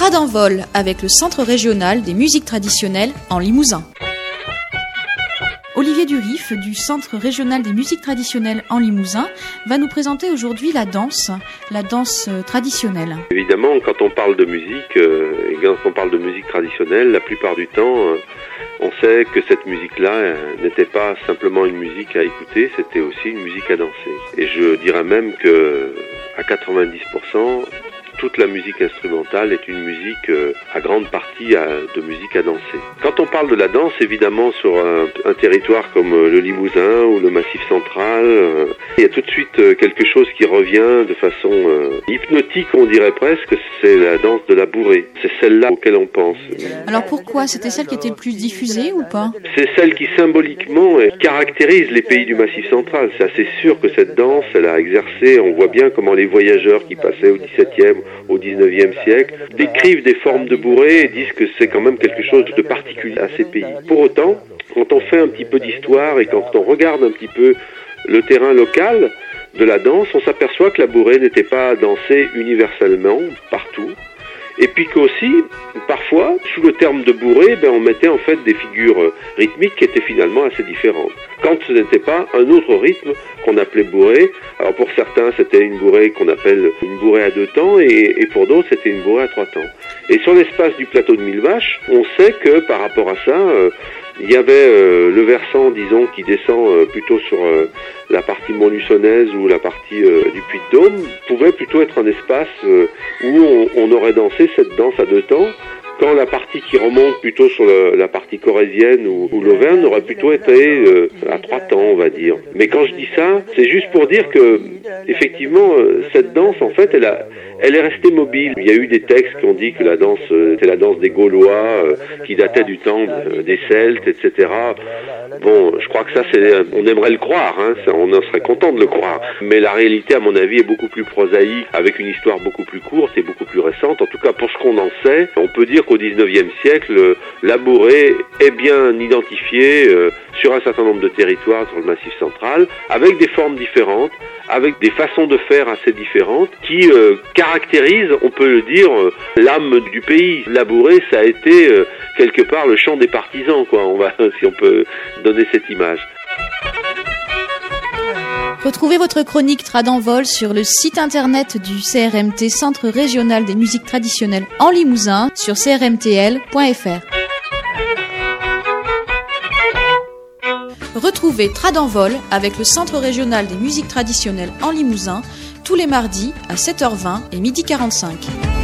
Trad en vol avec le Centre régional des musiques traditionnelles en Limousin. Olivier Durif du Centre régional des musiques traditionnelles en Limousin va nous présenter aujourd'hui la danse traditionnelle. Évidemment, quand on parle de musique, et quand on parle de musique traditionnelle, la plupart du temps, on sait que cette musique-là n'était pas simplement une musique à écouter, c'était aussi une musique à danser. Et je dirais même que à 90%, toute la musique instrumentale est une musique à grande partie de musique à danser. Quand on parle de la danse, évidemment, sur un territoire comme le Limousin ou le Massif central, il y a tout de suite quelque chose qui revient de façon hypnotique, on dirait presque, c'est la danse de la bourrée. C'est celle-là auquel on pense. Alors pourquoi? C'était celle qui était le plus diffusée ou pas? C'est celle qui symboliquement caractérise les pays du Massif central. C'est assez sûr que cette danse, elle a exercé, on voit bien comment les voyageurs qui passaient au XVIIe, au XIXe siècle, décrivent des formes de bourrée et disent que c'est quand même quelque chose de particulier à ces pays. Pour autant, quand on fait un petit peu d'histoire et quand on regarde un petit peu le terrain local de la danse, on s'aperçoit que la bourrée n'était pas dansée universellement, partout. Et puis qu'aussi, parfois, sous le terme de bourrée, on mettait en fait des figures rythmiques qui étaient finalement assez différentes. Quand ce n'était pas un autre rythme qu'on appelait bourrée, alors pour certains c'était une bourrée qu'on appelle une bourrée à 2 temps et pour d'autres c'était une bourrée à 3 temps. Et sur l'espace du plateau de Mille Vaches, on sait que par rapport à ça, il y avait le versant, disons, qui descend plutôt sur la partie montluçonnaise ou la partie du Puy-de-Dôme, pouvait plutôt être un espace où on aurait dansé cette danse à 2 temps, quand la partie qui remonte plutôt sur la partie corrézienne ou l'Auvergne aurait plutôt été à 3 temps, on va dire. Mais quand je dis ça, c'est juste pour dire que, effectivement, cette danse, en fait, elle est restée mobile. Il y a eu des textes qui ont dit que la danse était la danse des Gaulois, qui datait du temps des Celtes, etc. Bon, je crois que ça, on aimerait le croire, hein, on en serait content de le croire. Mais la réalité, à mon avis, est beaucoup plus prosaïque, avec une histoire beaucoup plus courte et beaucoup plus récente. En tout cas, pour ce qu'on en sait, on peut dire qu'au XIXe siècle, la bourrée est bien identifiée sur un certain nombre de territoires sur le Massif central, avec des formes différentes, avec des façons de faire assez différentes, qui caractérisent, on peut le dire, l'âme du pays. La bourrée, ça a été quelque part le chant des partisans, quoi. Si on peut donner cette image. Retrouvez votre chronique Trad en vol sur le site internet du CRMT, Centre régional des musiques traditionnelles en Limousin, sur crmtl.fr. Retrouvez Trad en vol avec le Centre régional des musiques traditionnelles en Limousin tous les mardis à 7h20 et 12h45.